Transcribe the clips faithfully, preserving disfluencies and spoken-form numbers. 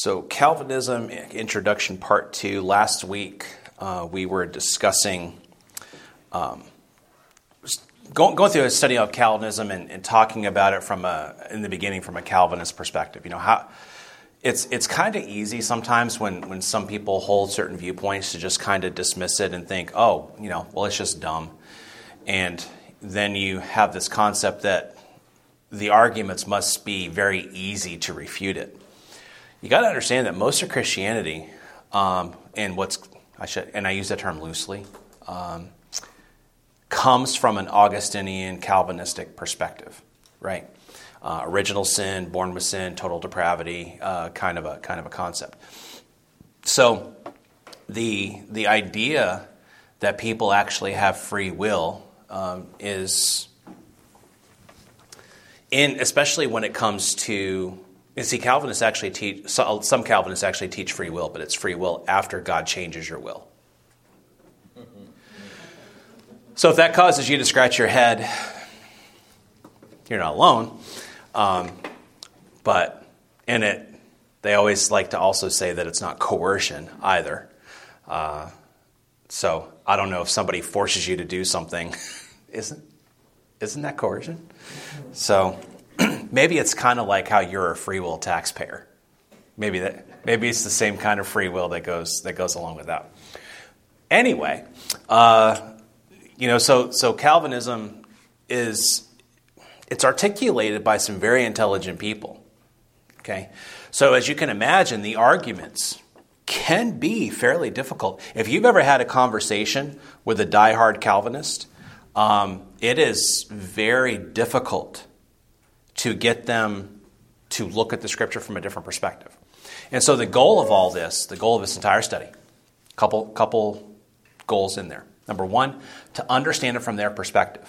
So Calvinism Introduction Part two. Last week uh, we were discussing, um, going, going through a study of Calvinism and, and talking about it from a, in the beginning from a Calvinist perspective. You know, how it's it's kind of easy sometimes when, when some people hold certain viewpoints to just kind of dismiss it and think, oh, you know, well, it's just dumb. And then you have this concept that the arguments must be very easy to refute it. You got to understand that most of Christianity, um, and what's I should, and I use that term loosely, um, comes from an Augustinian Calvinistic perspective, right? Uh, original sin, born with sin, total depravity, uh, kind of a kind of a concept. So the the idea that people actually have free will um, is, in especially when it comes to. You see, Calvinists actually teach, some Calvinists actually teach free will, but it's free will after God changes your will. So if that causes you to scratch your head, you're not alone. Um, but in it, they always like to also say that it's not coercion either. Uh, so I don't know if somebody forces you to do something. Isn't, isn't that coercion? So... Maybe it's kind of like how you're a free will taxpayer. Maybe that. Maybe it's the same kind of free will that goes that goes along with that. Anyway, uh, you know, so so Calvinism is it's articulated by some very intelligent people. Okay, so as you can imagine, the arguments can be fairly difficult. If you've ever had a conversation with a diehard Calvinist, um, it is very difficult to get them to look at the Scripture from a different perspective. And so the goal of all this, the goal of this entire study, couple couple goals in there. Number one, to understand it from their perspective.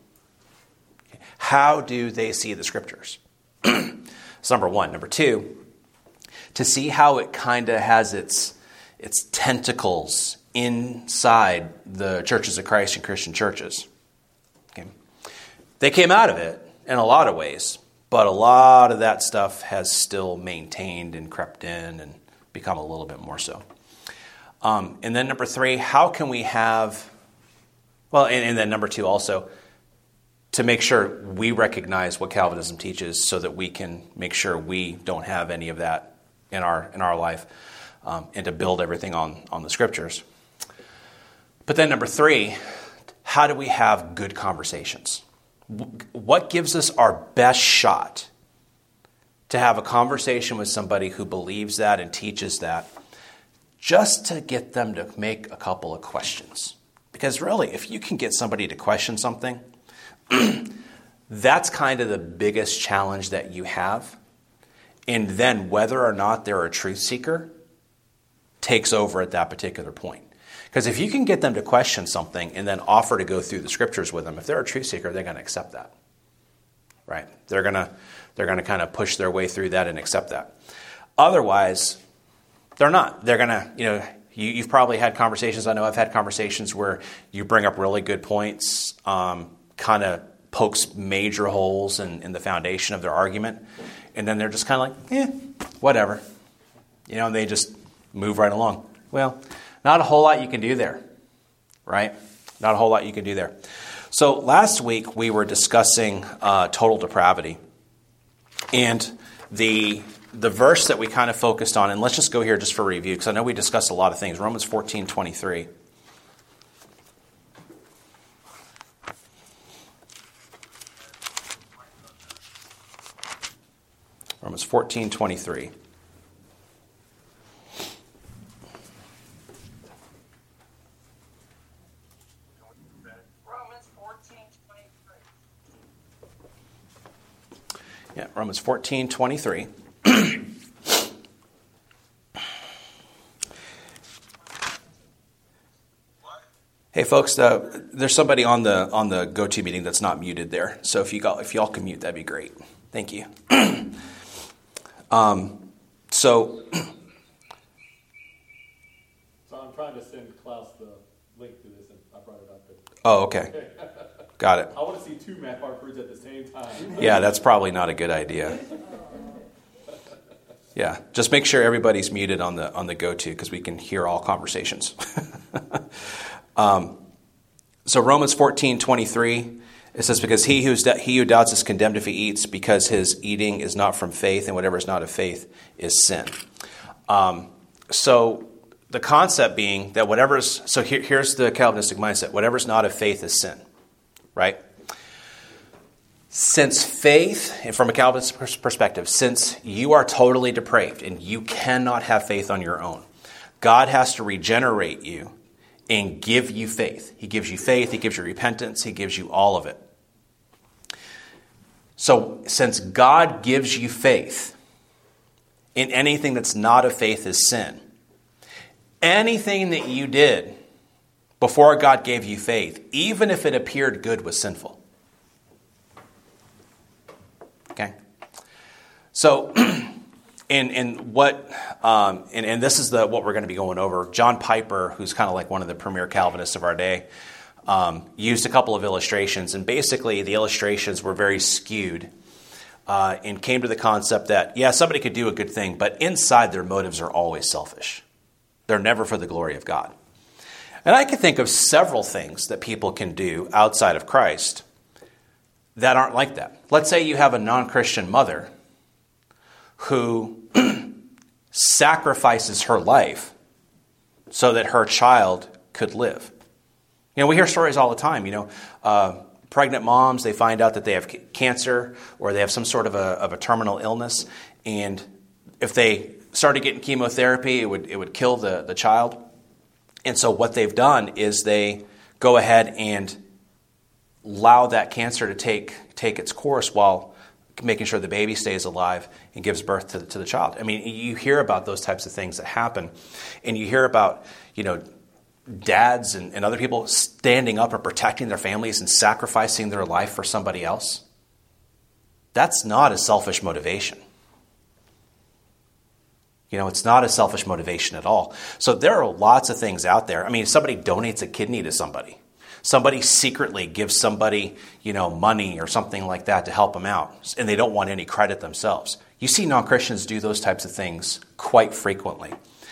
How do they see the Scriptures? That's number one. Number two, to see how it kind of has its, its tentacles inside the churches of Christ and Christian churches. Okay. They came out of it in a lot of ways, but a lot of that stuff has still maintained and crept in and become a little bit more so. Um, and then number three, how can we have, well, and, and then number two also, to make sure we recognize what Calvinism teaches so that we can make sure we don't have any of that in our in our life, um, and to build everything on, on the Scriptures. But then number three, how do we have good conversations? What gives us our best shot to have a conversation with somebody who believes that and teaches that, just to get them to make a couple of questions? Because really, if you can get somebody to question something, that's kind of the biggest challenge that you have. And then whether or not they're a truth seeker takes over at that particular point. Because if you can get them to question something and then offer to go through the Scriptures with them, if they're a truth seeker, they're going to accept that, right? They're going to they're going to kind of push their way through that and accept that. Otherwise, they're not. They're going to, you know, you, you've probably had conversations. I know I've had conversations where you bring up really good points, um, kind of pokes major holes in, in the foundation of their argument, and then they're just kind of like, eh, whatever, you know, and they just move right along. Well, not a whole lot you can do there, right? Not a whole lot you can do there. So last week we were discussing uh, total depravity. And the the verse that we kind of focused on, and let's just go here just for review, because I know we discussed a lot of things. Romans fourteen twenty-three. Romans fourteen twenty-three. Yeah, Romans fourteen twenty-three. Hey, folks, uh, there's somebody on the on the GoToMeeting that's not muted there. So if you got, if y'all can mute, that'd be great. Thank you. um, so. So I'm trying to send Klaus the link to this, and I brought it up. Oh, okay. Got it. I want to see two Matt Hartfords at the same time. Yeah, that's probably not a good idea. Yeah, just make sure everybody's muted on the on the go-to because we can hear all conversations. um, so Romans fourteen twenty-three, it says, because he, who's, he who doubts is condemned if he eats, because his eating is not from faith, and whatever is not of faith is sin. Um, so the concept being that whatever's, so here, here's the Calvinistic mindset, whatever's not of faith is sin, right? Since faith, and from a Calvinist perspective, since you are totally depraved and you cannot have faith on your own, God has to regenerate you and give you faith. He gives you faith, he gives you repentance, he gives you all of it. So since God gives you faith, in anything that's not of faith is sin. Anything that you did before God gave you faith, even if it appeared good, was sinful. Okay? So, in in what, um, and, and this is the what we're going to be going over. John Piper, who's kind of like one of the premier Calvinists of our day, um, used a couple of illustrations, and basically the illustrations were very skewed, uh, and came to the concept that, yeah, somebody could do a good thing, but inside their motives are always selfish. They're never for the glory of God. And I can think of several things that people can do outside of Christ that aren't like that. Let's say you have a non-Christian mother who sacrifices her life so that her child could live. You know, we hear stories all the time, you know, uh, pregnant moms, they find out that they have cancer or they have some sort of a, of a terminal illness, and if they started getting chemotherapy, it would it would kill the, the child. And so what they've done is they go ahead and allow that cancer to take take its course while making sure the baby stays alive and gives birth to the, to the child. I mean, you hear about those types of things that happen, and you hear about, you know, dads and, and other people standing up and protecting their families and sacrificing their life for somebody else. That's not a selfish motivation. You know, it's not a selfish motivation at all. So there are lots of things out there. I mean, if somebody donates a kidney to somebody, somebody secretly gives somebody, you know, money or something like that to help them out, and they don't want any credit themselves. You see non-Christians do those types of things quite frequently.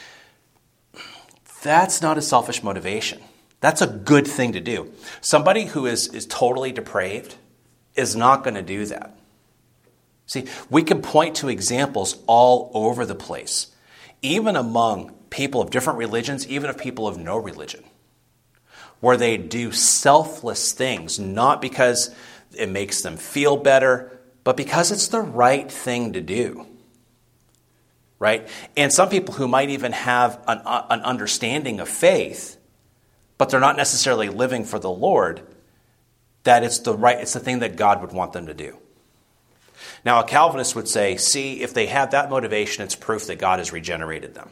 That's not a selfish motivation. That's a good thing to do. Somebody who is, is totally depraved is not going to do that. See, we can point to examples all over the place, even among people of different religions, even of people of no religion, where they do selfless things, not because it makes them feel better, but because it's the right thing to do. Right? And some people who might even have an, uh, an understanding of faith, but they're not necessarily living for the Lord, that it's the right, it's the thing that God would want them to do. Now, a Calvinist would say, see, if they have that motivation, it's proof that God has regenerated them.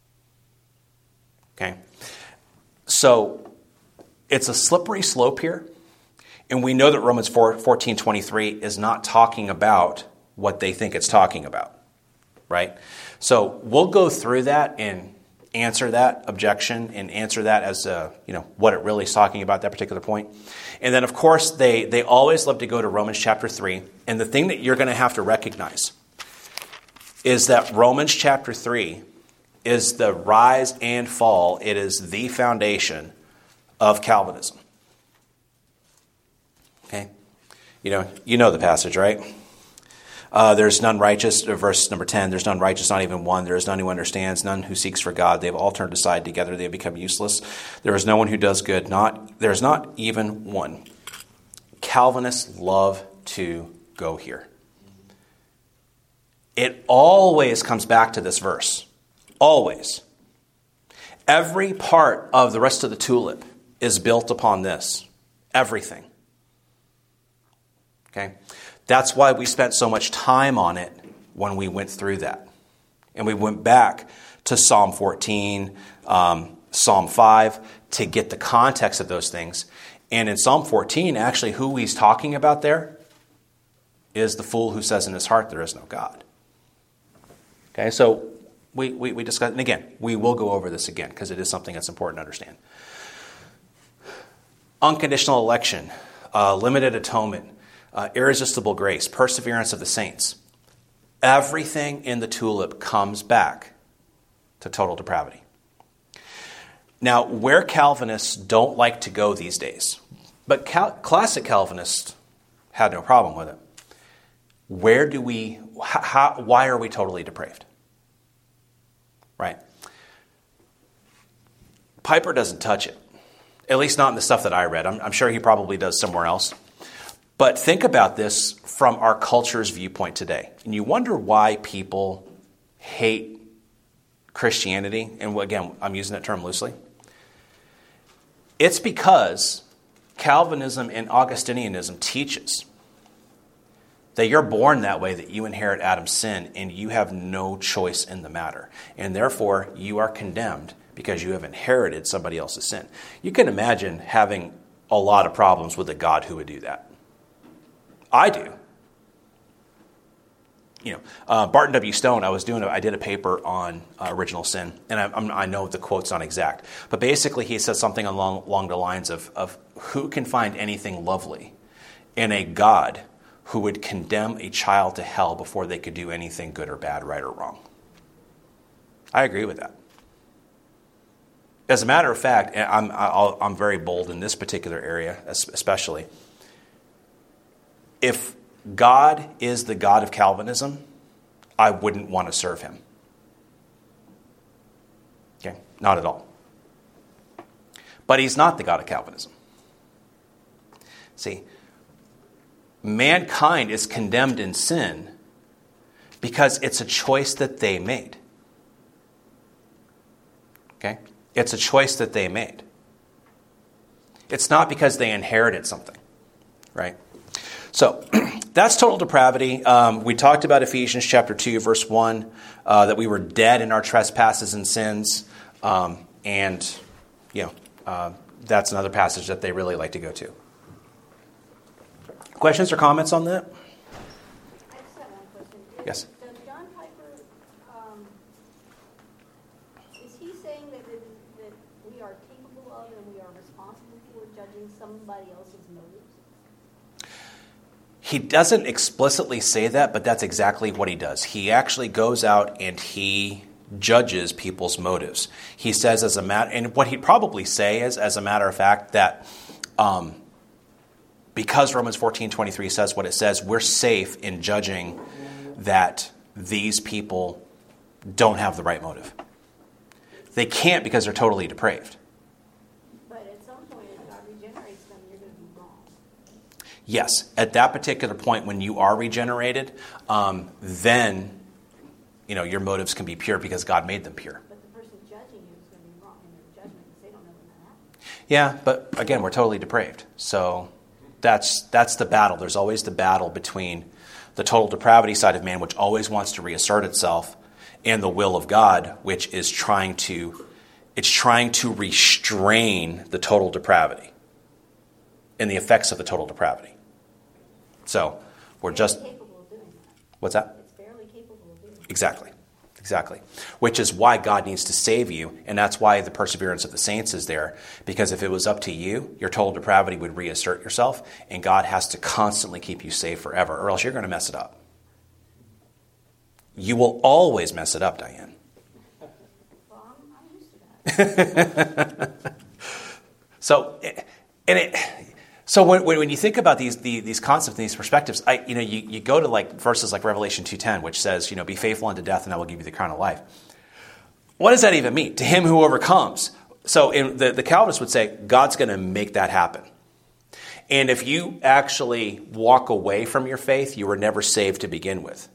Okay? So, it's a slippery slope here, and we know that Romans fourteen twenty-three is not talking about what they think it's talking about, right? So, we'll go through that and answer that objection and answer that as uh, you know, what it really is talking about, that particular point. And then, of course, they, they always love to go to Romans chapter three. And the thing that you're going to have to recognize is that Romans chapter three is the rise and fall. It is the foundation of Calvinism. Okay? You know, you know the passage, right? Uh, there's none righteous, verse number ten, there's none righteous, not even one. There is none who understands, none who seeks for God. They have all turned aside together. They have become useless. There is no one who does good. Not There is not even one. Calvinists love to go here. It always comes back to this verse. Always. Every part of the rest of the tulip is built upon this. Everything. Okay? That's why we spent so much time on it when we went through that. And we went back to Psalm fourteen, um, Psalm five, to get the context of those things. And in Psalm fourteen, actually, who he's talking about there is the fool who says in his heart there is no God. Okay, so we, we, we discussed, and again, we will go over this again because it is something that's important to understand. Unconditional election, uh, limited atonement, Uh, irresistible grace, perseverance of the saints. Everything in the tulip comes back to total depravity. Now, where Calvinists don't like to go these days, but Cal- classic Calvinists had no problem with it. Where do we, how, why are we totally depraved? Right? Piper doesn't touch it. At least not in the stuff that I read. I'm, I'm sure he probably does somewhere else. But think about this from our culture's viewpoint today. And you wonder why people hate Christianity. And again, I'm using that term loosely. It's because Calvinism and Augustinianism teaches that you're born that way, that you inherit Adam's sin, and you have no choice in the matter. And therefore, you are condemned because you have inherited somebody else's sin. You can imagine having a lot of problems with a God who would do that. I do. You know, uh, Barton W. Stone, I was doing, a, I did a paper on uh, original sin, and I, I'm, I know the quote's not exact, but basically he says something along, along the lines of, of who can find anything lovely in a God who would condemn a child to hell before they could do anything good or bad, right or wrong. I agree with that. As a matter of fact, I'm, I'll, I'm very bold in this particular area, especially. If God is the God of Calvinism, I wouldn't want to serve him. Okay? Not at all. But he's not the God of Calvinism. See, mankind is condemned in sin because it's a choice that they made. Okay? It's a choice that they made. It's not because they inherited something, right? So that's total depravity. Um, we talked about Ephesians chapter two, verse one, uh, that we were dead in our trespasses and sins. Um, and, you know, uh, that's another passage that they really like to go to. Questions or comments on that? I just have one question. Is, Yes. Does John Piper, um, is he saying that, that, that we are capable of and we are responsible for judging somebody else's motives? He doesn't explicitly say that, but that's exactly what he does. He actually goes out and he judges people's motives. He says as a matter, and what he'd probably say is, as a matter of fact, that um, because Romans fourteen twenty-three says what it says, we're safe in judging that these people don't have the right motive. They can't because they're totally depraved. But at some point, if God regenerates them, you're going to be wrong. Yes, at that particular point when you are regenerated, um, then you know your motives can be pure because God made them pure. But the person judging you is going to be wrong in their judgment because they don't know when that happened. Yeah, but again, we're totally depraved. So that's that's the battle. There's always the battle between the total depravity side of man, which always wants to reassert itself, and the will of God, which is trying to it's trying to restrain the total depravity and the effects of the total depravity. So we're just It's capable of doing that. what's that? It's barely capable of doing that. Exactly. Exactly. Which is why God needs to save you, and that's why the perseverance of the saints is there. Because if it was up to you, your total depravity would reassert yourself, and God has to constantly keep you safe forever, or else you're going to mess it up. You will always mess it up, Diane. Well, I'm, I'm used to that. So, and it, so when when you think about these the, these concepts and these perspectives, I you know you, you go to like verses like Revelation two ten, which says, you know, be faithful unto death, and I will give you the crown of life. What does that even mean? To him who overcomes. So in the, the Calvinists would say God's going to make that happen. And if you actually walk away from your faith, you were never saved to begin with.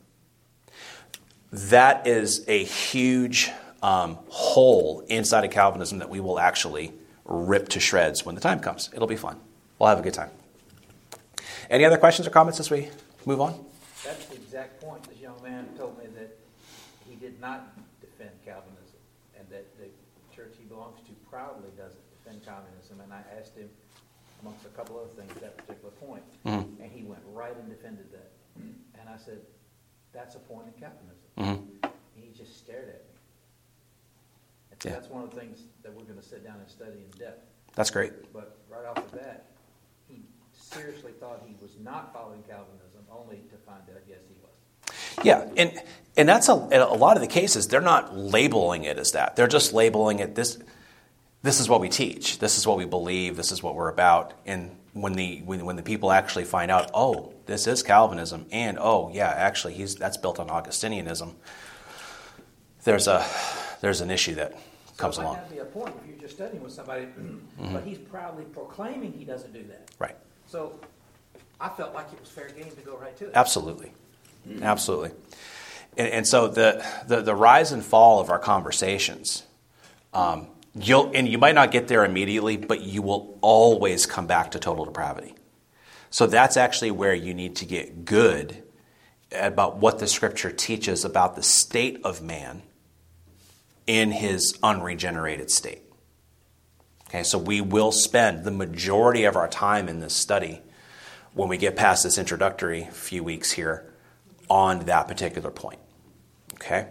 That is a huge um, hole inside of Calvinism that we will actually rip to shreds when the time comes. It'll be fun. We'll have a good time. Any other questions or comments as we move on? That's the exact point. This young man told me that he did not defend Calvinism, and that the church he belongs to proudly doesn't defend communism. And I asked him, amongst a couple other things, that particular point, Mm-hmm. and he went right and defended that. And I said, that's a point in Calvinism. Mm-hmm. And he just stared at me. And so Yeah. that's one of the things that we're going to sit down and study in depth. That's great. But right off the bat, he seriously thought he was not following Calvinism, only to find out, yes, he was. Yeah, and and that's a, in a lot of the cases, they're not labeling it as that. They're just labeling it this. This is what we teach. This is what we believe. This is what we're about. And when the when, when the people actually find out, oh, this is Calvinism, and oh, yeah, actually, he's that's built on Augustinianism. There's a there's an issue that comes so it along. might not be a point if you're just studying with somebody, mm-hmm. but he's proudly proclaiming he doesn't do that. Right. So I felt like it was fair game to go right to it. Absolutely, mm-hmm. absolutely. And, and so the, the the rise and fall of our conversations. Um, You'll, and you might not get there immediately, but you will always come back to total depravity. So that's actually where you need to get good about what the Scripture teaches about the state of man in his unregenerated state. Okay, so we will spend the majority of our time in this study, when we get past this introductory few weeks here, on that particular point. Okay?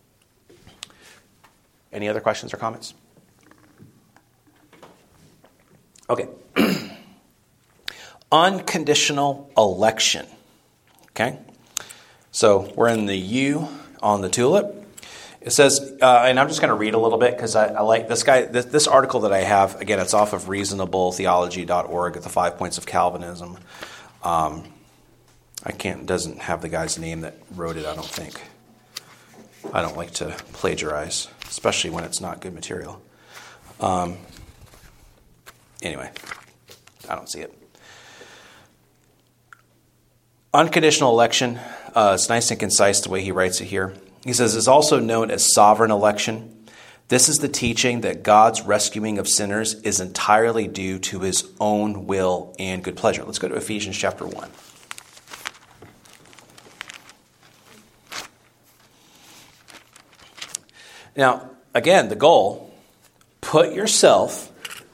Any other questions or comments? Okay. Unconditional election. Okay. So we're in the U on the tulip. It says, uh, and I'm just going to read a little bit because I, I like this guy. This, this article that I have, again, it's off of reasonable theology dot org at the Five Points of Calvinism. Um, I can't, doesn't have the guy's name that wrote it, I don't think. I don't like to plagiarize, especially when it's not good material. Um, Anyway, I don't see it. Unconditional election, uh, it's nice and concise the way he writes it here. He says, is also known as sovereign election. This is the teaching that God's rescuing of sinners is entirely due to his own will and good pleasure. Let's go to Ephesians chapter one. Now, again, the goal, put yourself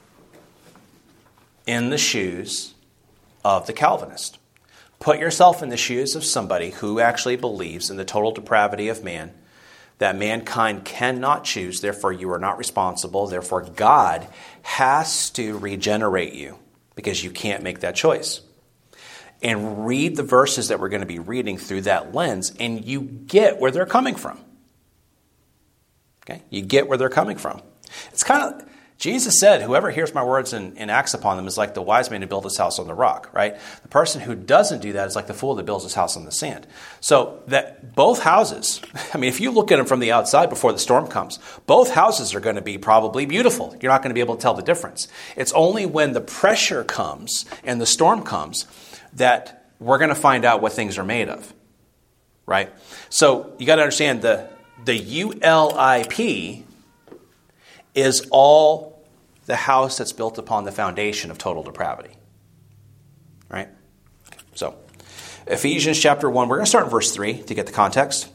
in the shoes of the Calvinist. Put yourself in the shoes of somebody who actually believes in the total depravity of man, that mankind cannot choose, therefore you are not responsible, therefore God has to regenerate you because you can't make that choice. And read the verses that we're going to be reading through that lens, and you get where they're coming from. Okay? You get where they're coming from. It's kind of... Jesus said, whoever hears my words and, and acts upon them is like the wise man who built his house on the rock, right? The person who doesn't do that is like the fool that builds his house on the sand. So that both houses, I mean, if you look at them from the outside before the storm comes, both houses are going to be probably beautiful. You're not going to be able to tell the difference. It's only when the pressure comes and the storm comes that we're going to find out what things are made of, right? So you got to understand the, the U L I P is all the house that's built upon the foundation of total depravity. Right? Okay, so, Ephesians chapter one, we're going to start in verse three to get the context.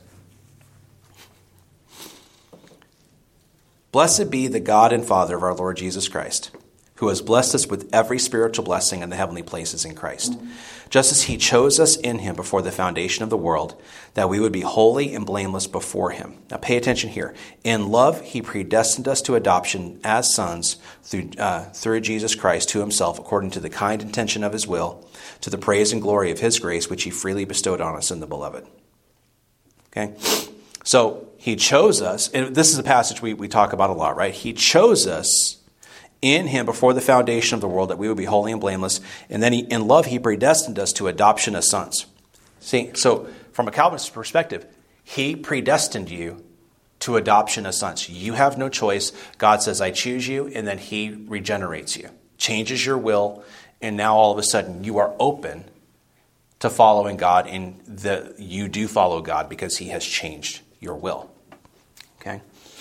Blessed be the God and Father of our Lord Jesus Christ, who has blessed us with every spiritual blessing in the heavenly places in Christ, just as he chose us in him before the foundation of the world, that we would be holy and blameless before him. Now pay attention here. In love, he predestined us to adoption as sons through, uh, through Jesus Christ to himself, according to the kind intention of his will, to the praise and glory of his grace, which he freely bestowed on us in the beloved. Okay? So he chose us, and this is a passage we, we talk about a lot, right? He chose us in him before the foundation of the world, that we would be holy and blameless. And then he, in love, he predestined us to adoption as sons. See, so from a Calvinist perspective, he predestined you to adoption as sons. You have no choice. God says, I choose you, and then he regenerates you, changes your will, and now all of a sudden you are open to following God, and the, you do follow God because he has changed your will. Okay?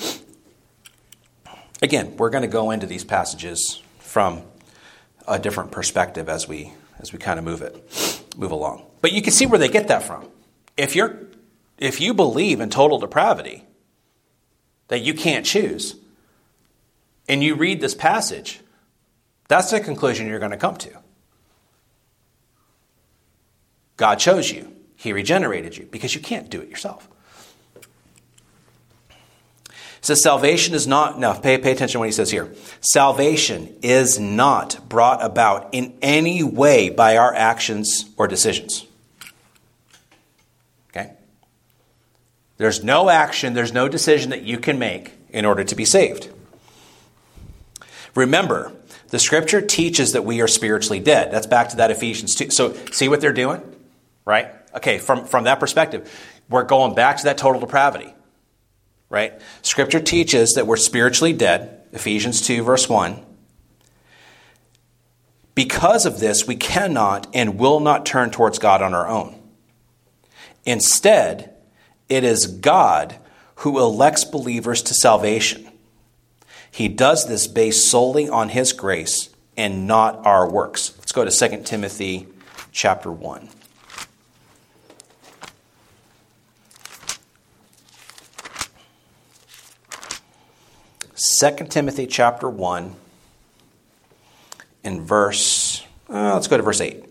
Again, we're going to go into these passages from a different perspective as we as we kind of move it, move along. But you can see where they get that from. If you're if you believe in total depravity, that you can't choose, and you read this passage, that's the conclusion you're going to come to. God chose you. He regenerated you because you can't do it yourself. It says salvation is not, now pay, pay attention to what he says here. Salvation is not brought about in any way by our actions or decisions. Okay? There's no action, there's no decision that you can make in order to be saved. Remember, the scripture teaches that we are spiritually dead. That's back to that Ephesians two. So see what they're doing? Right? Okay, from, from that perspective, we're going back to that total depravity. Right? Scripture teaches that we're spiritually dead. Ephesians two, verse one. Because of this, we cannot and will not turn towards God on our own. Instead, it is God who elects believers to salvation. He does this based solely on his grace and not our works. Let's go to Second Timothy chapter one. Second Timothy chapter one in verse, uh, let's go to verse eight.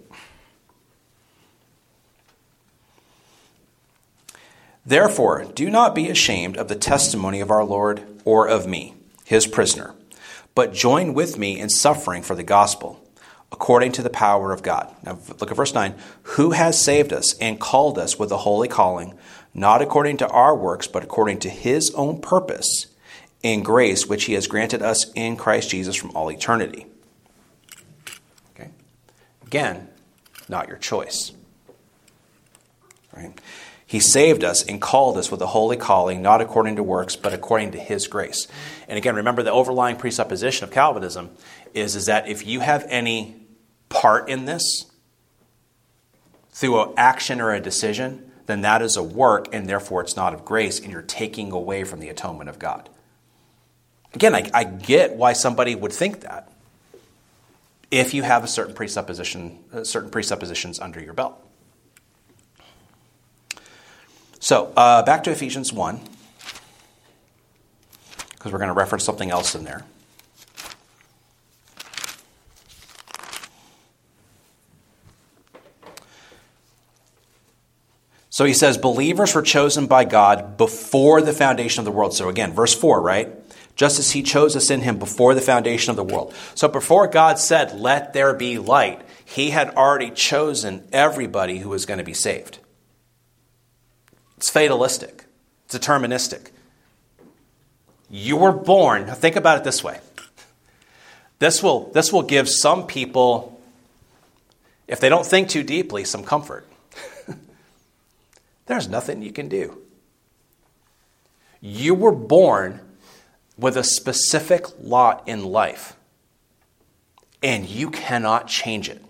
Therefore, do not be ashamed of the testimony of our Lord or of me, his prisoner, but join with me in suffering for the gospel, according to the power of God. Now look at verse nine. Who has saved us and called us with a holy calling, not according to our works, but according to his own purpose and grace, which he has granted us in Christ Jesus from all eternity. Okay. Again, not your choice. Right? He saved us and called us with a holy calling, not according to works, but according to his grace. And again, remember the overlying presupposition of Calvinism is, is that if you have any part in this through an action or a decision, then that is a work, and therefore it's not of grace, and you're taking away from the atonement of God. Again, I, I get why somebody would think that if you have a certain presupposition, uh, certain presuppositions under your belt. So, uh, back to Ephesians one, because we're going to reference something else in there. So he says, believers were chosen by God before the foundation of the world. So again, verse four, right? Just as he chose us in him before the foundation of the world. So before God said, let there be light, he had already chosen everybody who was going to be saved. It's fatalistic. It's deterministic. You were born. Think about it this way. This will, this will give some people, if they don't think too deeply, some comfort. There's nothing you can do. You were born with a specific lot in life, and you cannot change it.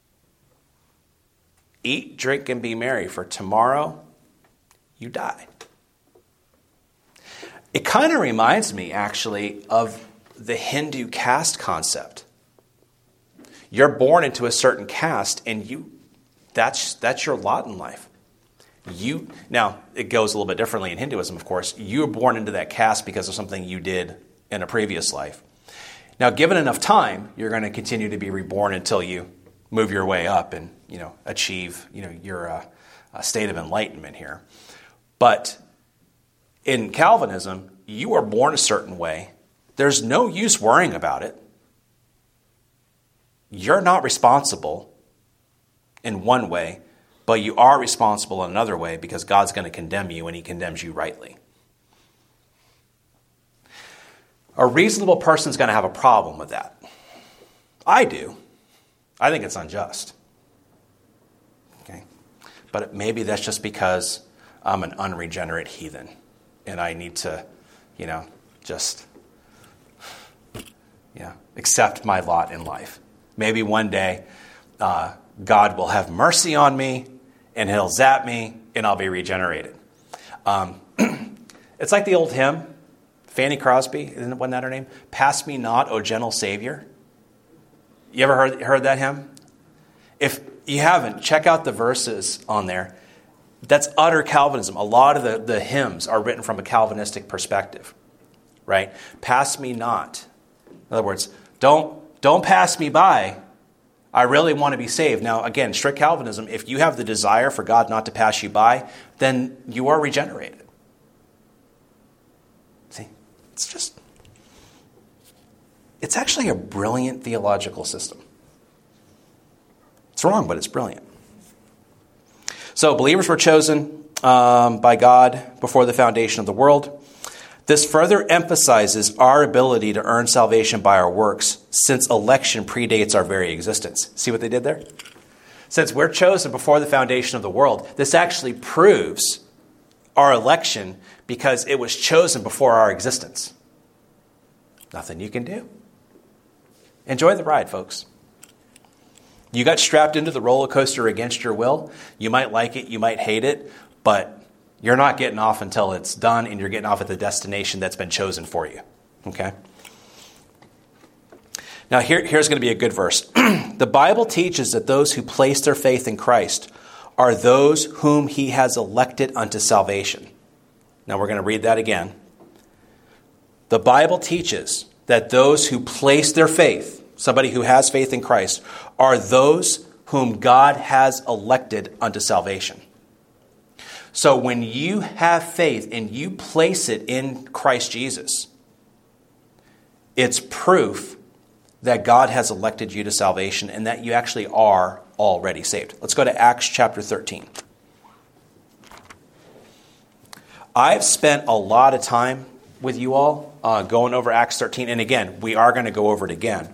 Eat, drink, and be merry, for tomorrow you die. It kind of reminds me, actually, of the Hindu caste concept. You're born into a certain caste, and you that's that's your lot in life. You now, it goes a little bit differently in Hinduism, of course. You were born into that caste because of something you did in a previous life. Now, given enough time, you're going to continue to be reborn until you move your way up and, you know, achieve, you know, your uh, a state of enlightenment here. But in Calvinism, you are born a certain way. There's no use worrying about it. You're not responsible in one way, but you are responsible in another way because God's going to condemn you and he condemns you rightly. A reasonable person is going to have a problem with that. I do. I think it's unjust. Okay, but maybe that's just because I'm an unregenerate heathen and I need to, you know, just, yeah, accept my lot in life. Maybe one day uh, God will have mercy on me and he'll zap me and I'll be regenerated. Um, it's like the old hymn, Fanny Crosby, isn't wasn't that her name? Pass me not, O gentle Savior. You ever heard, heard that hymn? If you haven't, check out the verses on there. That's utter Calvinism. A lot of the, the hymns are written from a Calvinistic perspective, right? Pass me not. In other words, don't, don't pass me by. I really want to be saved. Now, again, strict Calvinism, if you have the desire for God not to pass you by, then you are regenerated. See, it's just, it's actually a brilliant theological system. It's wrong, but it's brilliant. So believers were chosen um, by God before the foundation of the world. This further emphasizes our ability to earn salvation by our works, since election predates our very existence. See what they did there? Since we're chosen before the foundation of the world, this actually proves our election because it was chosen before our existence. Nothing you can do. Enjoy the ride, folks. You got strapped into the roller coaster against your will. You might like it, you might hate it, but you're not getting off until it's done and you're getting off at the destination that's been chosen for you. Okay? Now, here, here's going to be a good verse. The Bible teaches that those who place their faith in Christ are those whom he has elected unto salvation. Now, we're going to read that again. The Bible teaches that those who place their faith, somebody who has faith in Christ, are those whom God has elected unto salvation. So when you have faith and you place it in Christ Jesus, it's proof that God has elected you to salvation and that you actually are already saved. Let's go to Acts chapter thirteen. I've spent a lot of time with you all uh, going over Acts thirteen. And again, we are going to go over it again.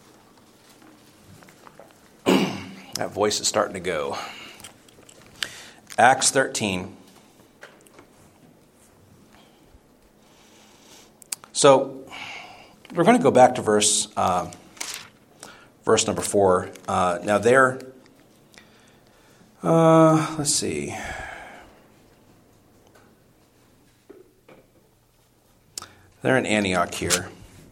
That voice is starting to go. Acts thirteen. So we're going to go back to verse uh, verse number four. Uh, now there, uh, let's see. They're in Antioch here.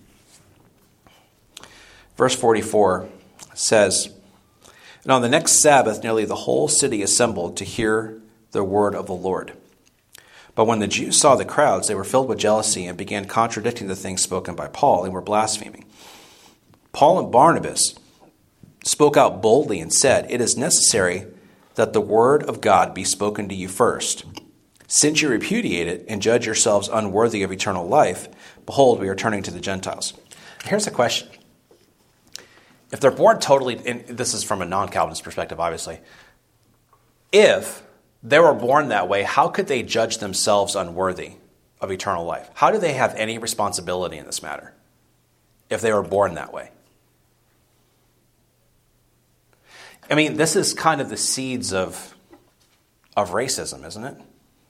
Verse forty-four says, "And on the next Sabbath, nearly the whole city assembled to hear the word of the Lord. But when the Jews saw the crowds, they were filled with jealousy and began contradicting the things spoken by Paul and were blaspheming. Paul and Barnabas spoke out boldly and said, 'It is necessary that the word of God be spoken to you first. Since you repudiate it and judge yourselves unworthy of eternal life, behold, we are turning to the Gentiles.'" Here's a question. If they're born totally, and this is from a non-Calvinist perspective, obviously, if they were born that way, how could they judge themselves unworthy of eternal life? How do they have any responsibility in this matter if they were born that way? I mean, this is kind of the seeds of, of racism, isn't it?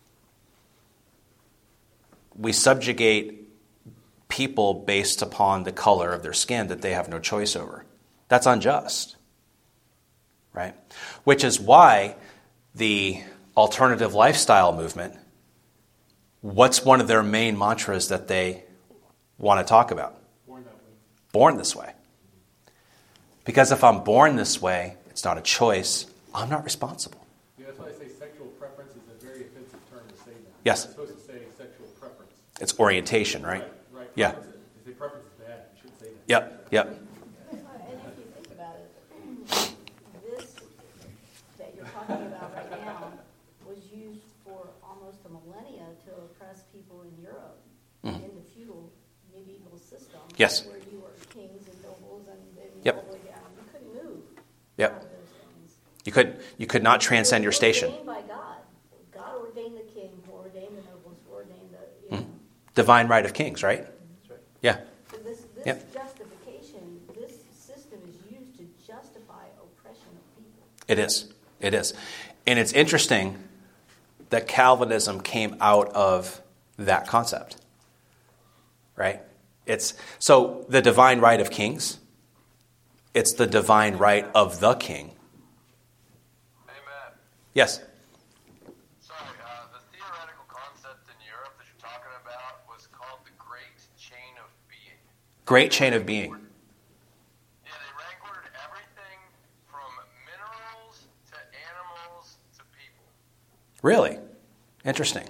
We subjugate people based upon the color of their skin that they have no choice over. That's unjust, right? Which is why the alternative lifestyle movement, what's one of their main mantras that they want to talk about? Born that way. Born this way. Because if I'm born this way, it's not a choice. I'm not responsible. Yeah, that's why I say sexual preference is a very offensive term to say that. Yes. You're supposed to say sexual preference. It's orientation, right? Right, right. Yeah. Preference. If they say preference is bad, you shouldn't say that. Yep, yep. And if you think about it, this that you're talking about right now was used for almost a millennia to oppress people in Europe Mhm. in the feudal medieval system. Yes. Where you were kings and nobles and then Yep. all the way down. You couldn't move. Yep. out of those things. You could you could not transcend It your was station. Ordained by God. God ordained the king, who ordained the nobles, who ordained the, you know. Divine right of kings, right? That's right. Yeah. So this, this Yep. justification, this system is used to justify oppression of people. It is. It is. And it's interesting that Calvinism came out of that concept. Right? It's so the divine right of kings, it's the divine right of the king. Amen. Yes. Sorry, uh, the theoretical concept in Europe that you're talking about was called the Great Chain of Being. Great chain of being. Yeah, they rank ordered everything from minerals to animals to people. Really? Interesting.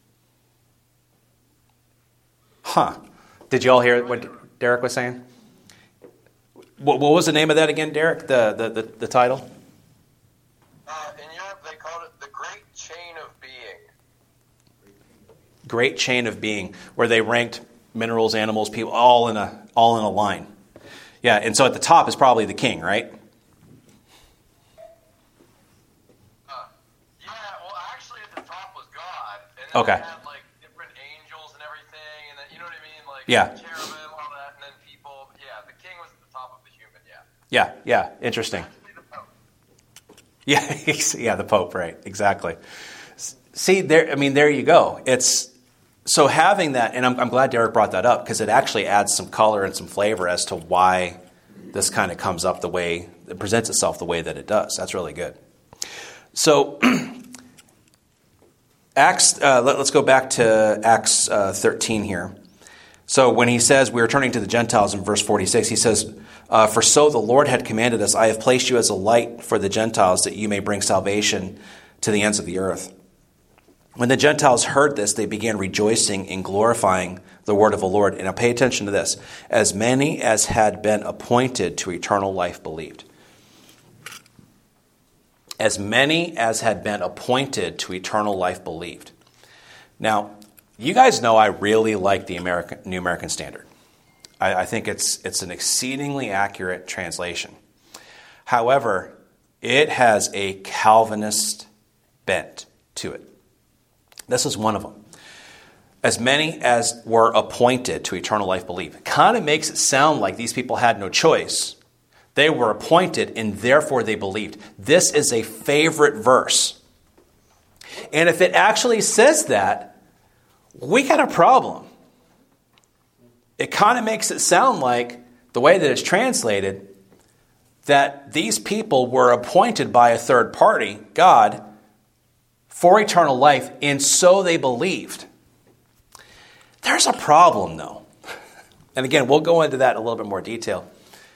Huh. Did you all hear what Derek was saying? What, what was the name of that again, Derek? The the, the, the title? Uh, in Europe, they called it the Great Chain of Being. Great chain of being, where they ranked minerals, animals, people, all in a all in a line. Yeah, and so at the top is probably the king, right? Uh, yeah, well, actually, at the top was God. And Okay. It had like different angels and everything, and then you know what I mean, like Yeah. cherubim, all that, and then people. Yeah, the king was at the top of the human. Yeah. Yeah, yeah, interesting. Actually, the Pope. Yeah, yeah, the Pope, right? Exactly. S- See, there. I mean, there you go. It's so having that, and I'm, I'm glad Derek brought that up because it actually adds some color and some flavor as to why this kind of comes up the way it presents itself the way that it does. That's really good. So, Acts. Uh, let, let's go back to Acts uh, thirteen here. So when he says we are turning to the Gentiles in verse forty-six, he says, uh, "For so the Lord had commanded us, I have placed you as a light for the Gentiles, that you may bring salvation to the ends of the earth." When the Gentiles heard this, they began rejoicing and glorifying the word of the Lord. And now pay attention to this. As many as had been appointed to eternal life believed. As many as had been appointed to eternal life believed. Now, you guys know I really like the American, New American Standard. I, I think it's it's an exceedingly accurate translation. However, it has a Calvinist bent to it. This is one of them. As many as were appointed to eternal life believe. It kind of makes it sound like these people had no choice. They were appointed and therefore they believed. This is a favorite verse. And if it actually says that, we got a problem. It kind of makes it sound like, the way that it's translated, that these people were appointed by a third party, God, for eternal life, and so they believed. There's a problem, though. And again, we'll go into that in a little bit more detail.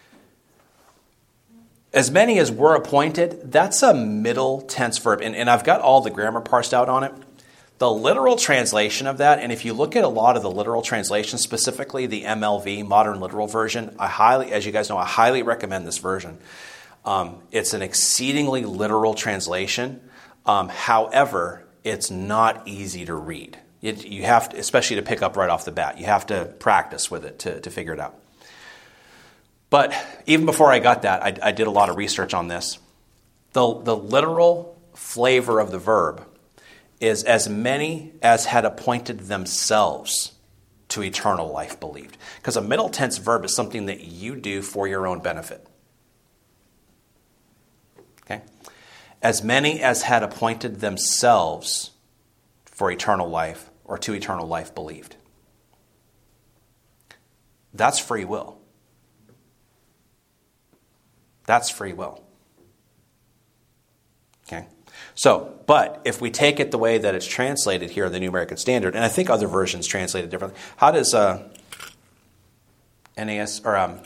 As many as were appointed, that's a middle tense verb. And, and I've got all the grammar parsed out on it. The literal translation of that, and if you look at a lot of the literal translations, specifically the M L V, Modern Literal Version, I highly, as you guys know, I highly recommend this version. Um, it's an exceedingly literal translation. Um, however, it's not easy to read. It, you have to, especially to pick up right off the bat. You have to practice with it to, to figure it out. But even before I got that, I, I did a lot of research on this. The, the literal flavor of the verb is as many as had appointed themselves to eternal life believed. Because a middle tense verb is something that you do for your own benefit. Okay? As many as had appointed themselves for eternal life or to eternal life believed. That's free will. That's free will. Okay? So, but if we take it the way that it's translated here in the New American Standard, and I think other versions translate it differently. How does uh, N A S or um,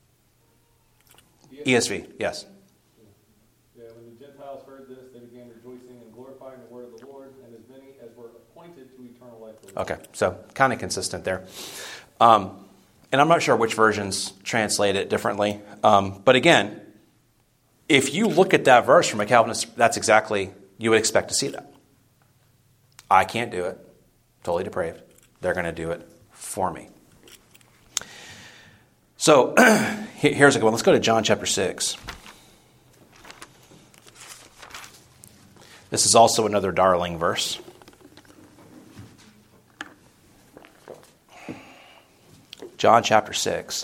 E S V? Yes. Yeah, when the Gentiles heard this, they began rejoicing and glorifying the word of the Lord, and as many as were appointed to eternal life believed. Okay, so kind of consistent there. Um, and I'm not sure which versions translate it differently. Um, but again, if you look at that verse from a Calvinist, that's exactly, you would expect to see that. I can't do it. Totally depraved. They're going to do it for me. So here's a good one. Let's go to John chapter six. This is also another darling verse. John chapter six.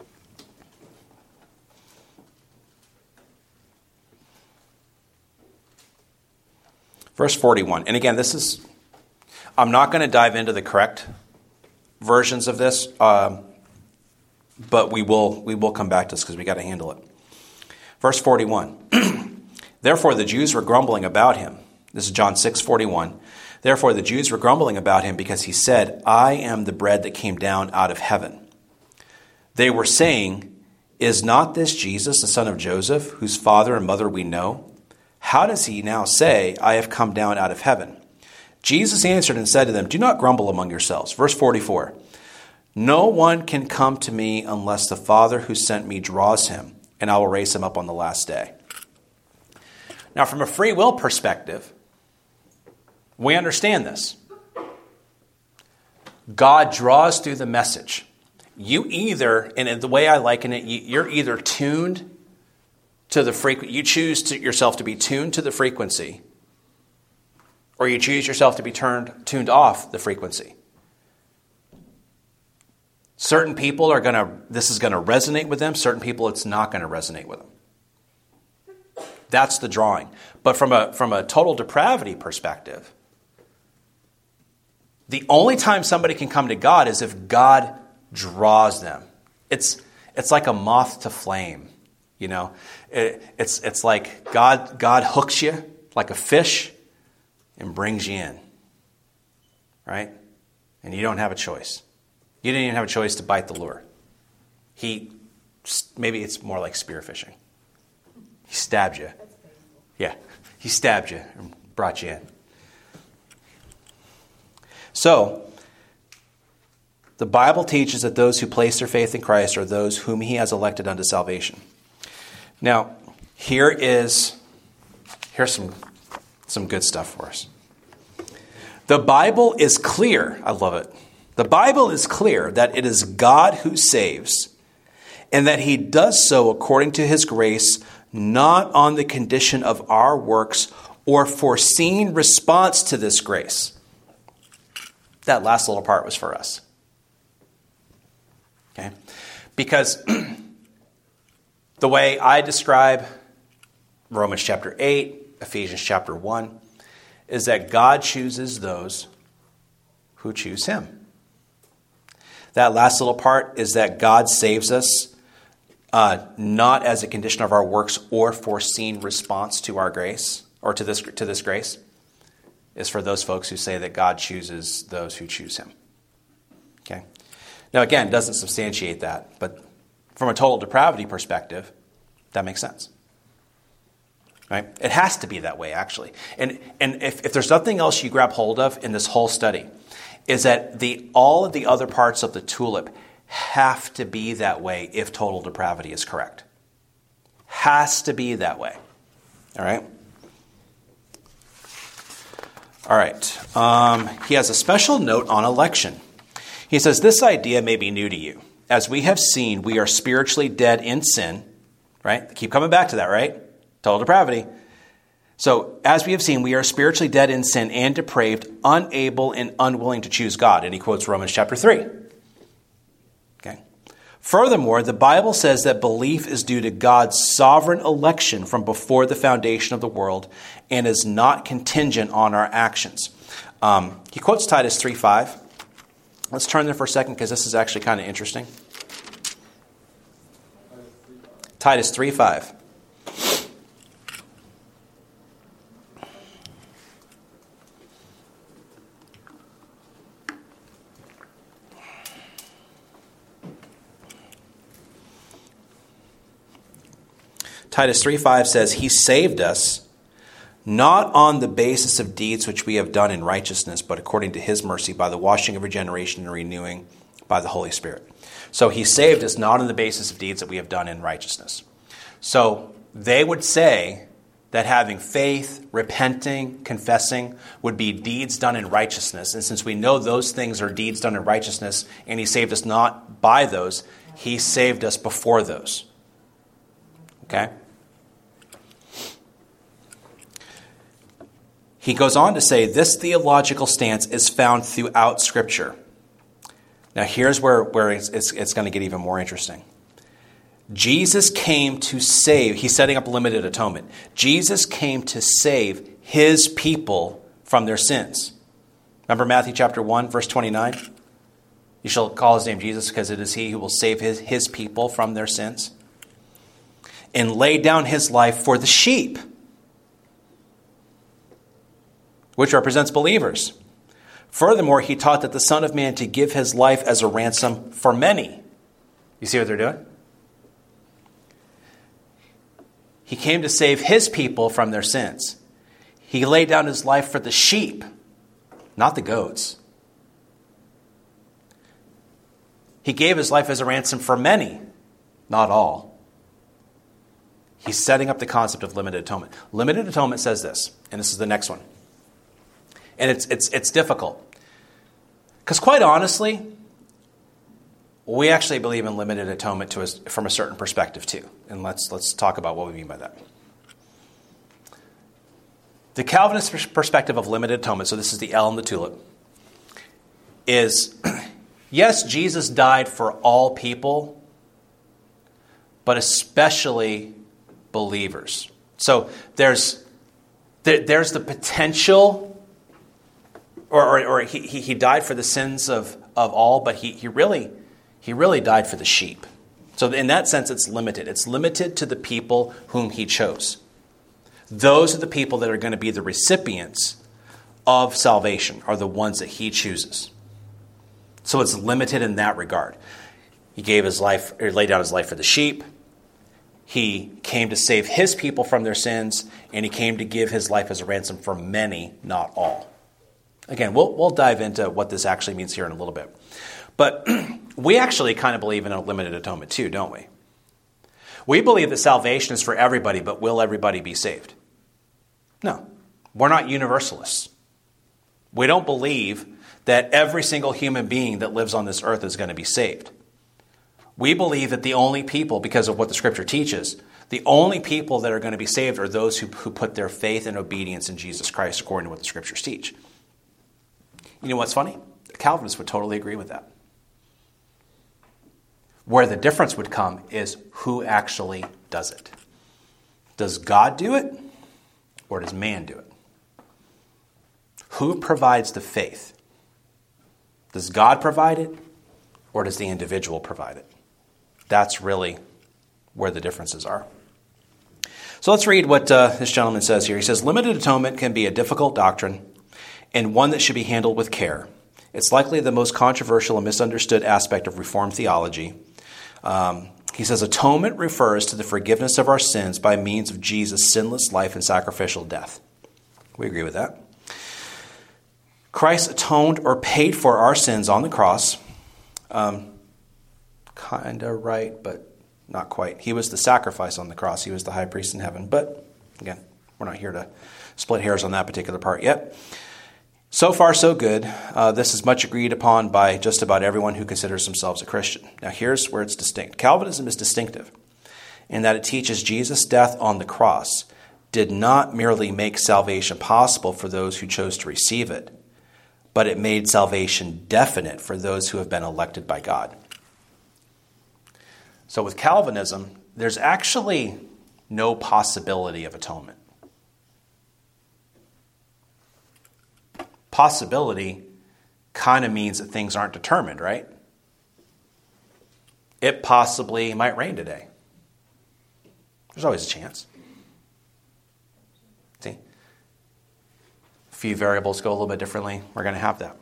Verse forty-one. And again, this is, I'm not going to dive into the correct versions of this, um, but we will we will come back to this because we got to handle it. Verse forty-one. Therefore the Jews were grumbling about him. This is John six forty-one. Therefore the Jews were grumbling about him because he said, I am the bread that came down out of heaven. They were saying, is not this Jesus, the son of Joseph, whose father and mother we know? How does he now say, I have come down out of heaven? Jesus answered and said to them, do not grumble among yourselves. Verse forty-four. No one can come to me unless the Father who sent me draws him, and I will raise him up on the last day. Now, from a free will perspective, we understand this. God draws through the message. You either, and the way I liken it, you're either tuned to the frequency, you choose to yourself to be tuned to the frequency, or you choose yourself to be turned tuned off the frequency. Certain people are going to, this is going to resonate with them. Certain people, it's not going to resonate with them. That's the drawing. But from a, from a total depravity perspective, the only time somebody can come to God is if God draws them. It's, it's like a moth to flame, you know. It, it's, it's like God, God hooks you like a fish and brings you in, right? And you don't have a choice. You didn't even have a choice to bite the lure. He, maybe it's more like spearfishing. He stabbed you. Yeah, he stabbed you and brought you in. So, the Bible teaches that those who place their faith in Christ are those whom he has elected unto salvation. Now, here is, here's some, some good stuff for us. The Bible is clear. I love it. The Bible is clear that it is God who saves, and that he does so according to his grace, not on the condition of our works or foreseen response to this grace. That last little part was for us. Okay? Because the way I describe Romans chapter eight, Ephesians chapter one, is that God chooses those who choose him. That last little part is that God saves us uh, not as a condition of our works or foreseen response to our grace, or to this to this grace, is for those folks who say that God chooses those who choose him. Okay? Now, again, it doesn't substantiate that, but from a total depravity perspective, that makes sense. Right? It has to be that way, actually. And and if, if there's nothing else you grab hold of in this whole study, is that the all of the other parts of the tulip have to be that way if total depravity is correct. Has to be that way. All right? All right. Um, he has a special note on election. He says, this idea may be new to you. As we have seen, we are spiritually dead in sin. Right? Keep coming back to that, right? Total depravity. So, as we have seen, we are spiritually dead in sin and depraved, unable and unwilling to choose God. And he quotes Romans chapter three. Okay. Furthermore, the Bible says that belief is due to God's sovereign election from before the foundation of the world and is not contingent on our actions. Um, he quotes Titus three five. Let's turn there for a second because this is actually kind of interesting. Titus three five. Titus three five says, he saved us, not on the basis of deeds which we have done in righteousness, but according to his mercy by the washing of regeneration and renewing by the Holy Spirit. So he saved us not on the basis of deeds that we have done in righteousness. So they would say that having faith, repenting, confessing would be deeds done in righteousness. And since we know those things are deeds done in righteousness, and he saved us not by those, he saved us before those. Okay? He goes on to say, this theological stance is found throughout Scripture. Now here's where, where it's, it's, it's going to get even more interesting. Jesus came to save, he's setting up limited atonement. Jesus came to save his people from their sins. Remember Matthew chapter one, verse twenty-nine? You shall call his name Jesus because it is he who will save his, his people from their sins. And lay down his life for the sheep, which represents believers. Furthermore, he taught that the Son of Man to give his life as a ransom for many. You see what they're doing? He came to save his people from their sins. He laid down his life for the sheep, not the goats. He gave his life as a ransom for many, not all. He's setting up the concept of limited atonement. Limited atonement says this, and this is the next one. And it's it's it's difficult. Because quite honestly, we actually believe in limited atonement to us from a certain perspective too. And let's let's talk about what we mean by that. The Calvinist pers- perspective of limited atonement, so this is the L in the tulip, is yes, Jesus died for all people, but especially believers. So there's there, there's the potential, or, or, or he, he he died for the sins of, of all, but he, he really he really died for the sheep. So in that sense, it's limited. It's limited to the people whom he chose. Those are the people that are going to be the recipients of salvation, are the ones that he chooses. So it's limited in that regard. He gave his life, or laid down his life for the sheep. He came to save his people from their sins, and he came to give his life as a ransom for many, not all. Again, we'll we'll dive into what this actually means here in a little bit. But we actually kind of believe in a limited atonement too, don't we? We believe that salvation is for everybody, but will everybody be saved? No. We're not universalists. We don't believe that every single human being that lives on this earth is going to be saved. We believe that the only people, because of what the Scripture teaches, the only people that are going to be saved are those who, who put their faith and obedience in Jesus Christ according to what the Scriptures teach. You know what's funny? Calvinists would totally agree with that. Where the difference would come is who actually does it. Does God do it, or does man do it? Who provides the faith? Does God provide it, or does the individual provide it? That's really where the differences are. So let's read what uh, this gentleman says here. He says, limited atonement can be a difficult doctrine and one that should be handled with care. It's likely the most controversial and misunderstood aspect of Reformed theology. Um, he says, atonement refers to the forgiveness of our sins by means of Jesus' sinless life and sacrificial death. We agree with that. Christ atoned or paid for our sins on the cross. Um, kind of right, but not quite. He was the sacrifice on the cross. He was the high priest in heaven. But again, we're not here to split hairs on that particular part yet. So far, so good. Uh, this is much agreed upon by just about everyone who considers themselves a Christian. Now, here's where it's distinct. Calvinism is distinctive in that it teaches Jesus' death on the cross did not merely make salvation possible for those who chose to receive it, but it made salvation definite for those who have been elected by God. So with Calvinism, there's actually no possibility of atonement. Possibility kind of means that things aren't determined, right? It possibly might rain today. There's always a chance. See? A few variables go a little bit differently. We're going to have that.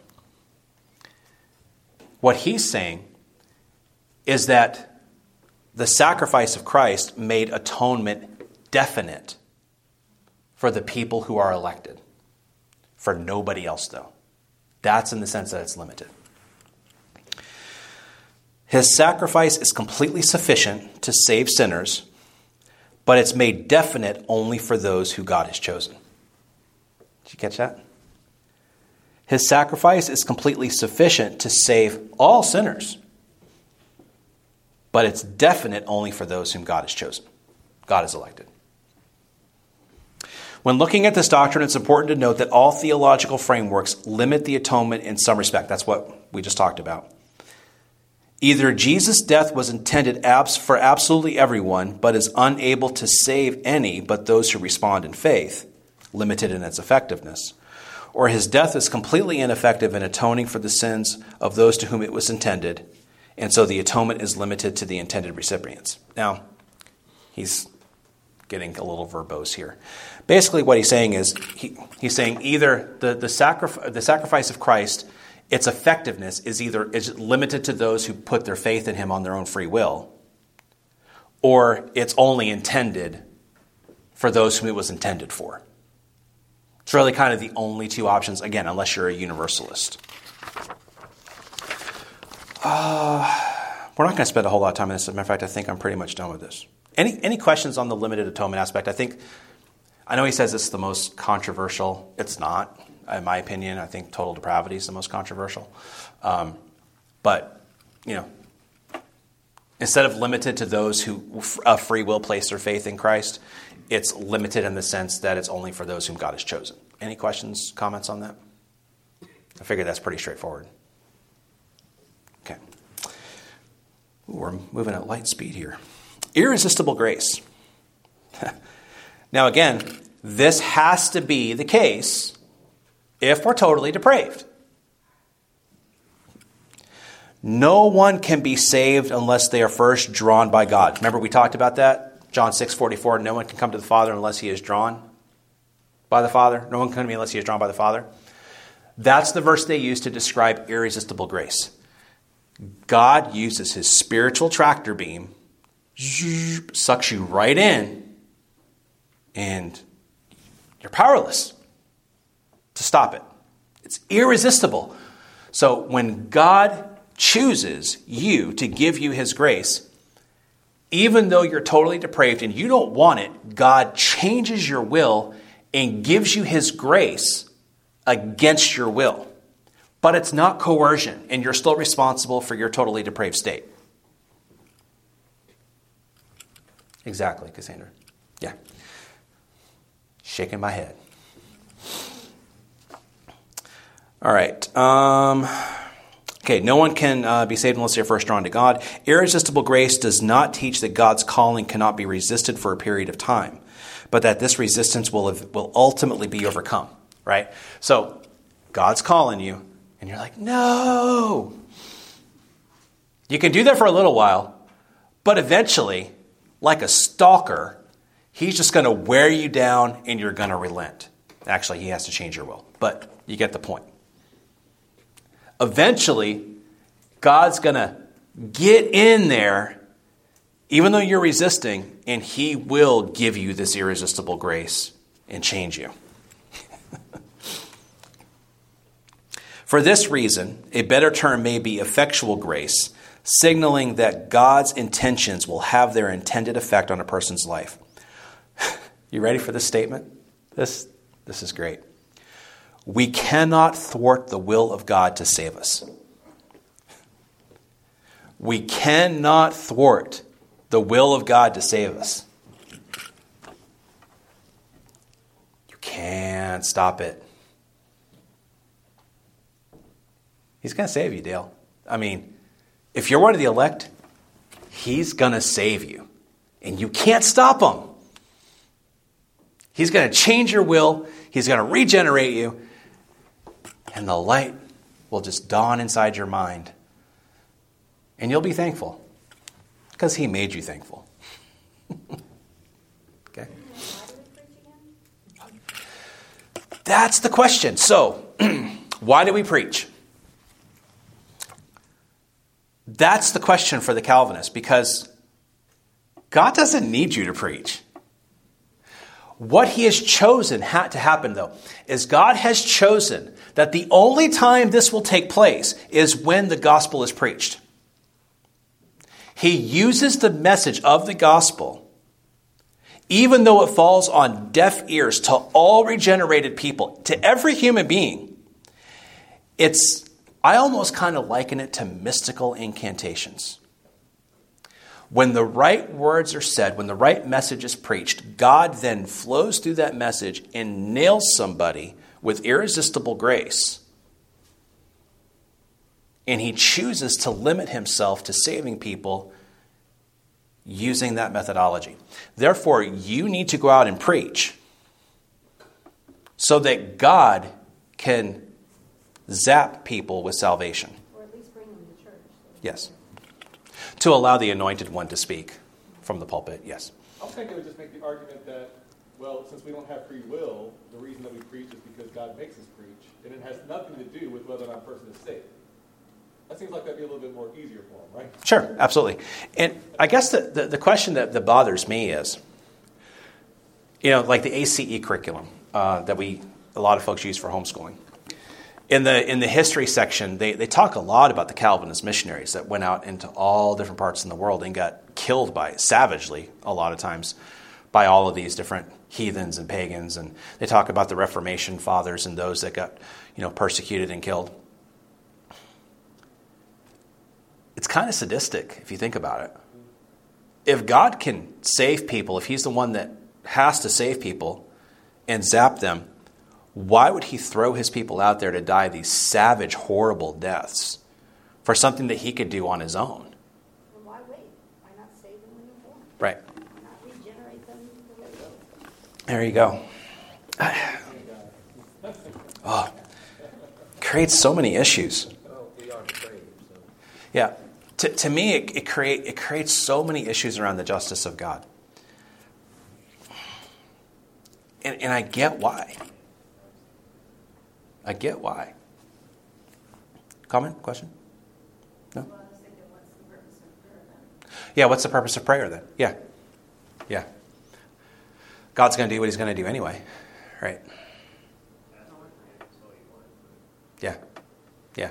What he's saying is that the sacrifice of Christ made atonement definite for the people who are elected. For nobody else, though. That's in the sense that it's limited. His sacrifice is completely sufficient to save sinners, but it's made definite only for those who God has chosen. Did you catch that? His sacrifice is completely sufficient to save all sinners, but it's definite only for those whom God has chosen. God has elected. When looking at this doctrine, it's important to note that all theological frameworks limit the atonement in some respect. That's what we just talked about. Either Jesus' death was intended abs- for absolutely everyone, but is unable to save any but those who respond in faith, limited in its effectiveness, or his death is completely ineffective in atoning for the sins of those to whom it was intended, and so the atonement is limited to the intended recipients. Now, he's getting a little verbose here. Basically, what he's saying is, he, he's saying either the, the, sacrif- the sacrifice of Christ, its effectiveness is either is limited to those who put their faith in him on their own free will, or it's only intended for those whom it was intended for. It's really kind of the only two options, again, unless you're a universalist. Uh, we're not going to spend a whole lot of time on this. As a matter of fact, I think I'm pretty much done with this. Any any questions on the limited atonement aspect? I think, I know he says it's the most controversial. It's not, in my opinion. I think total depravity is the most controversial. Um, but, you know, Instead of limited to those who of free will place their faith in Christ, it's limited in the sense that it's only for those whom God has chosen. Any questions, comments on that? I figure that's pretty straightforward. Okay. Ooh, we're moving at light speed here. Irresistible grace. Now again, this has to be the case if we're totally depraved. No one can be saved unless they are first drawn by God. Remember we talked about that? John six forty-four, no one can come to the Father unless he is drawn by the Father. No one can come to me unless he is drawn by the Father. That's the verse they use to describe irresistible grace. God uses his spiritual tractor beam, sucks you right in, and you're powerless to stop it. It's irresistible. So when God chooses you to give you his grace, even though you're totally depraved and you don't want it, God changes your will and gives you his grace against your will. But it's not coercion, and you're still responsible for your totally depraved state. Exactly, Cassandra. Yeah. Shaking my head. All right. Um, okay, no one can uh, be saved unless they're first drawn to God. Irresistible grace does not teach that God's calling cannot be resisted for a period of time, but that this resistance will have, will ultimately be overcome, right? So God's calling you, and you're like, no. You can do that for a little while, but eventually, like a stalker, he's just going to wear you down and you're going to relent. Actually, he has to change your will, but you get the point. Eventually, God's going to get in there, even though you're resisting, and he will give you this irresistible grace and change you. For this reason, a better term may be effectual grace, signaling that God's intentions will have their intended effect on a person's life. You ready for this statement? This, this is great. We cannot thwart the will of God to save us. We cannot thwart the will of God to save us. You can't stop it. He's going to save you, Dale. I mean, if you're one of the elect, he's going to save you. And you can't stop him. He's going to change your will. He's going to regenerate you. And the light will just dawn inside your mind. And you'll be thankful. Because he made you thankful. Okay? That's the question. So, why do we preach? That's the question for the Calvinists, because God doesn't need you to preach. What he has chosen ha- to happen, though, is God has chosen that the only time this will take place is when the gospel is preached. He uses the message of the gospel, even though it falls on deaf ears to all regenerated people, to every human being. It's I almost kind of liken it to mystical incantations. When the right words are said, when the right message is preached, God then flows through that message and nails somebody with irresistible grace. And he chooses to limit himself to saving people using that methodology. Therefore, you need to go out and preach so that God can zap people with salvation. Or at least bring them to church. Yes. To allow the anointed one to speak from the pulpit, yes. I think it would just make the argument that, well, since we don't have free will, the reason that we preach is because God makes us preach, and it has nothing to do with whether or not a person is saved. That seems like that'd be a little bit more easier for them, right? Sure, absolutely. And I guess the, the, the question that, that bothers me is, you know, like the A C E curriculum uh, that we a lot of folks use for homeschooling. In the in the history section, they, they talk a lot about the Calvinist missionaries that went out into all different parts in the world and got killed by, savagely, a lot of times, by all of these different heathens and pagans. And they talk about the Reformation fathers and those that got, you know, persecuted and killed. It's kind of sadistic if you think about it. if God can save people, if he's the one that has to save people and zap them, why would he throw his people out there to die these savage, horrible deaths for something that he could do on his own? Well, why wait? Why not save them when you're born? Right. Why not regenerate them the way they There you go. Oh, creates so many issues. Well, we are depraved, so. Yeah. To, to me, it, it, create, it creates so many issues around the justice of God. And, and I get why. I get why. Comment? Question? No? Well, I was thinking, what's the purpose of prayer then? Yeah, what's the purpose of prayer then? Yeah. Yeah. God's going to do what he's going to do anyway. Right? Yeah. Yeah.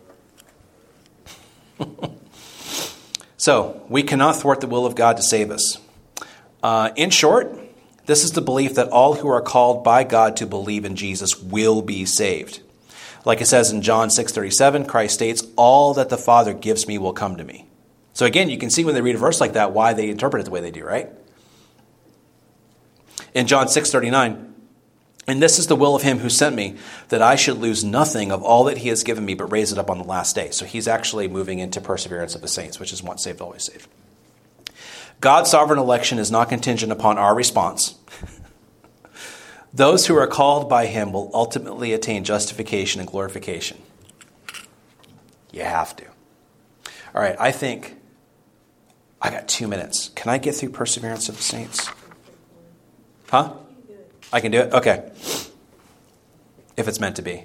So, we cannot thwart the will of God to save us. Uh, in short, this is the belief that all who are called by God to believe in Jesus will be saved. Like it says in John six thirty-seven, Christ states, all that the Father gives me will come to me. So again, you can see when they read a verse like that, why they interpret it the way they do, right? In John six thirty-nine, and this is the will of him who sent me, that I should lose nothing of all that he has given me, but raise it up on the last day. So he's actually moving into perseverance of the saints, which is once saved, always saved. God's sovereign election is not contingent upon our response. Those who are called by him will ultimately attain justification and glorification. You have to. All right, I think I got two minutes. Can I get through perseverance of the saints? Huh? I can do it? Okay. If it's meant to be.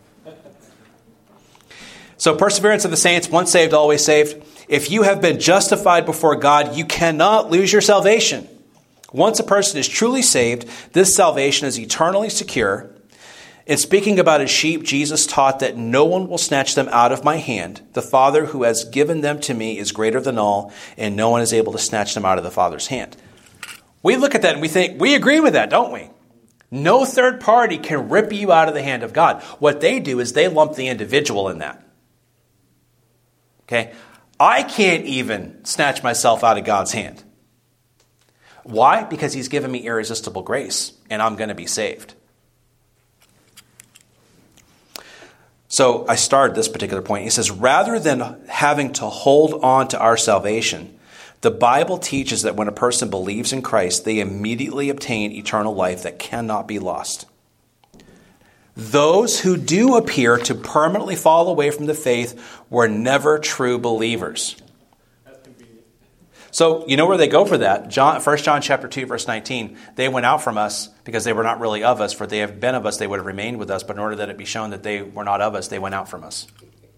So perseverance of the saints, once saved, always saved. If you have been justified before God, you cannot lose your salvation. Once a person is truly saved, this salvation is eternally secure. In speaking about his sheep, Jesus taught that no one will snatch them out of my hand. The Father who has given them to me is greater than all, and no one is able to snatch them out of the Father's hand. We look at that and we think, we agree with that, don't we? No third party can rip you out of the hand of God. What they do is they lump the individual in that. Okay? I can't even snatch myself out of God's hand. Why? Because he's given me irresistible grace, and I'm going to be saved. So I started this particular point. He says, rather than having to hold on to our salvation, the Bible teaches that when a person believes in Christ, they immediately obtain eternal life that cannot be lost. Those who do appear to permanently fall away from the faith were never true believers. So you know where they go for that? John, First John chapter two, verse nineteen. They went out from us because they were not really of us. For if they have been of us, they would have remained with us. But in order that it be shown that they were not of us, they went out from us.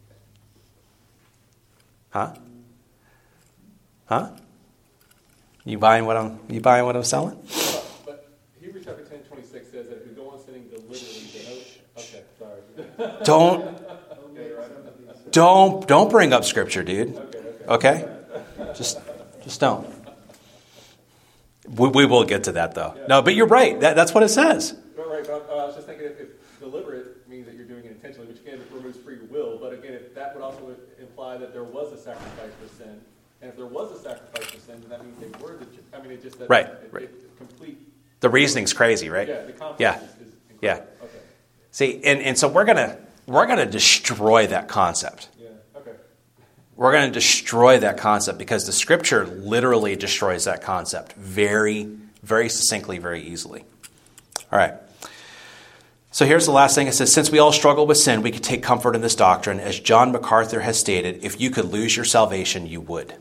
Huh? Huh? You buying what I'm? You buying what I'm selling? But Hebrews chapter ten, twenty-six says that if you go on sinning deliberately, then okay, sorry. Don't, Okay, right. don't, don't bring up scripture, dude. Okay, okay. Okay? Just, just don't. We, we will get to that though. No, but you're right. That, that's what it says. Right, right. But uh, I was just thinking if, if deliberate means that you're doing it intentionally, which again removes free will. But again, if that would also imply that there was a sacrifice for sin, and if there was a sacrifice for sin, then that means they were the. I mean, it just that Right, It, right. it complete. The reasoning's crazy, right? Yeah, the conflict Yeah. is, is incredible. Yeah. Okay. See, and, and so we're gonna we're gonna destroy that concept. Yeah. Okay. We're gonna destroy that concept because the scripture literally destroys that concept very, very succinctly, very easily. All right. So here's the last thing. It says, since we all struggle with sin, we can take comfort in this doctrine. As John MacArthur has stated, if you could lose your salvation, you would.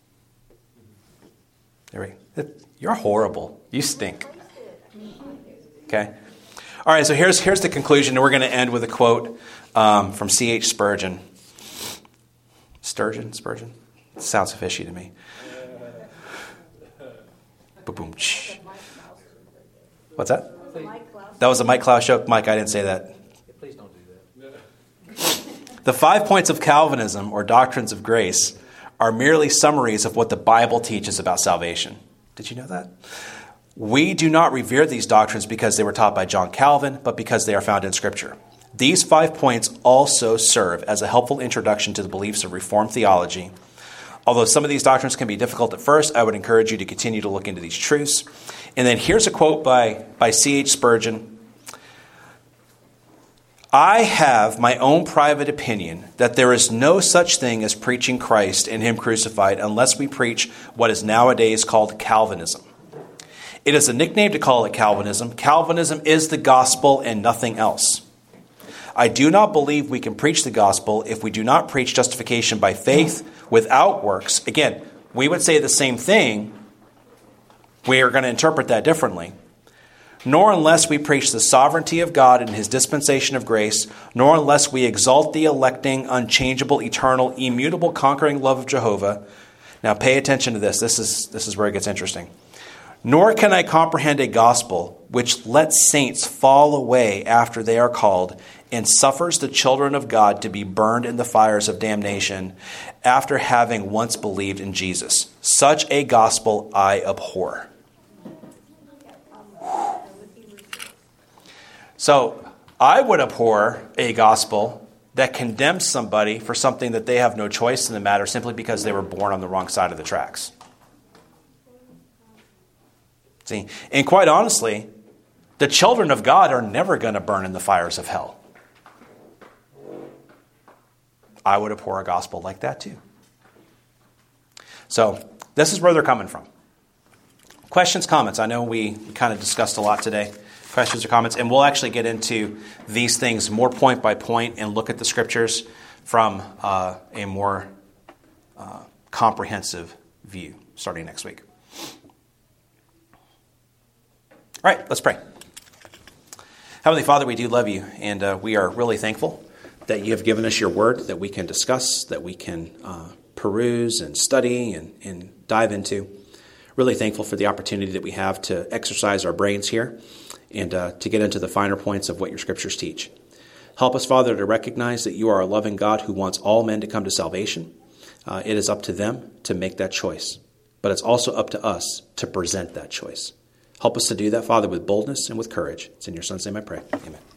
There we go. You're horrible. You stink. Okay. All right, so here's here's the conclusion, and we're going to end with a quote um, from C H Spurgeon. Sturgeon? Spurgeon? It sounds fishy to me. Ba-boom. What's that? That was a Mike Klaus joke. Mike, I didn't say that. Yeah, please don't do that. The five points of Calvinism, or doctrines of grace, are merely summaries of what the Bible teaches about salvation. Did you know that? We do not revere these doctrines because they were taught by John Calvin, but because they are found in Scripture. These five points also serve as a helpful introduction to the beliefs of Reformed theology. Although some of these doctrines can be difficult at first, I would encourage you to continue to look into these truths. And then here's a quote by, by C H Spurgeon. I have my own private opinion that there is no such thing as preaching Christ and Him crucified unless we preach what is nowadays called Calvinism. It is a nickname to call it Calvinism. Calvinism is the gospel and nothing else. I do not believe we can preach the gospel if we do not preach justification by faith without works. Again, we would say the same thing. We are going to interpret that differently. Nor unless we preach the sovereignty of God and His dispensation of grace, nor unless we exalt the electing, unchangeable, eternal, immutable, conquering love of Jehovah. Now pay attention to this. This is, this is where it gets interesting. Nor can I comprehend a gospel which lets saints fall away after they are called and suffers the children of God to be burned in the fires of damnation after having once believed in Jesus. Such a gospel I abhor. So I would abhor a gospel that condemns somebody for something that they have no choice in the matter simply because they were born on the wrong side of the tracks. See, and quite honestly, the children of God are never going to burn in the fires of hell. I would abhor a gospel like that too. So this is where they're coming from. Questions, comments? I know we kind of discussed a lot today. Questions or comments? And we'll actually get into these things more point by point and look at the scriptures from uh, a more uh, comprehensive view starting next week. All right, let's pray. Heavenly Father, we do love you, and uh, we are really thankful that you have given us your word that we can discuss, that we can uh, peruse and study and, and dive into. Really thankful for the opportunity that we have to exercise our brains here and uh, to get into the finer points of what your scriptures teach. Help us, Father, to recognize that you are a loving God who wants all men to come to salvation. Uh, it is up to them to make that choice, but it's also up to us to present that choice. Help us to do that, Father, with boldness and with courage. It's in your Son's name I pray. Amen.